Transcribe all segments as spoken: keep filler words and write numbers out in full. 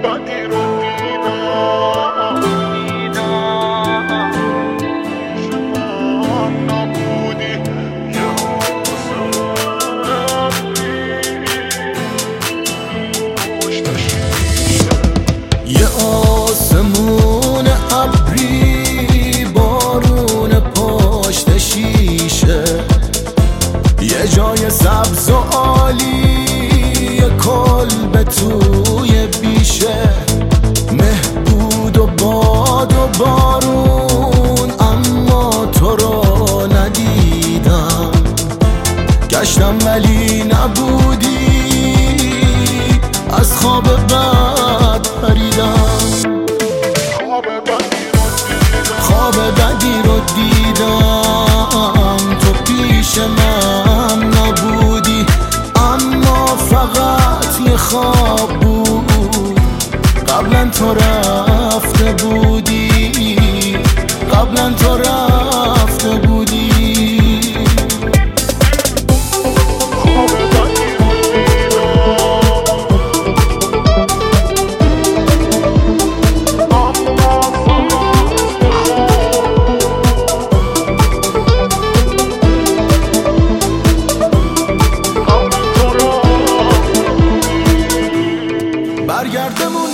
بدی رو دیدم شما نبودی یه آسمون ابری بارون پشت شیشه، یه جای سبز و عالی، یه کلبه توی بیشه، مهبود و باد و بارون، اما تو رو ندیدم. گشتم ولی نبودی، از خواب بد پریدم. خواب بدی رو دیدم، تو پیش من نبودی، اما فقط یه خواب بود. قبلا تو رفته بودی، قبلا تو رفته بودی. برگردمون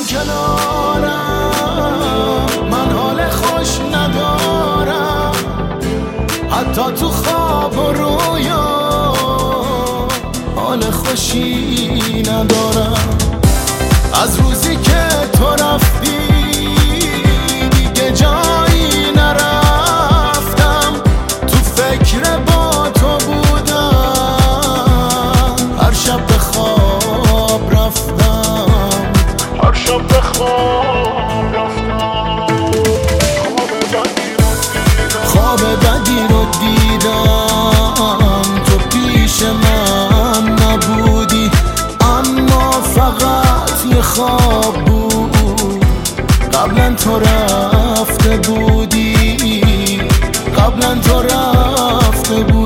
کنارم، من حال خوش ندارم، حتی تو خواب و رویا حال خوشی ندارم. از روزی که تو رفتی دیگه جایی نرفتم، تو فکر با تو بودم، هر شب به خواب رفتم، هر شب به خواب رفتم. خواب بدی رو دیدم، تو پیش من نبودی، اما فقط یه خواب بود. قبلا تو رفته بودی، قبلا تو رفته بودی.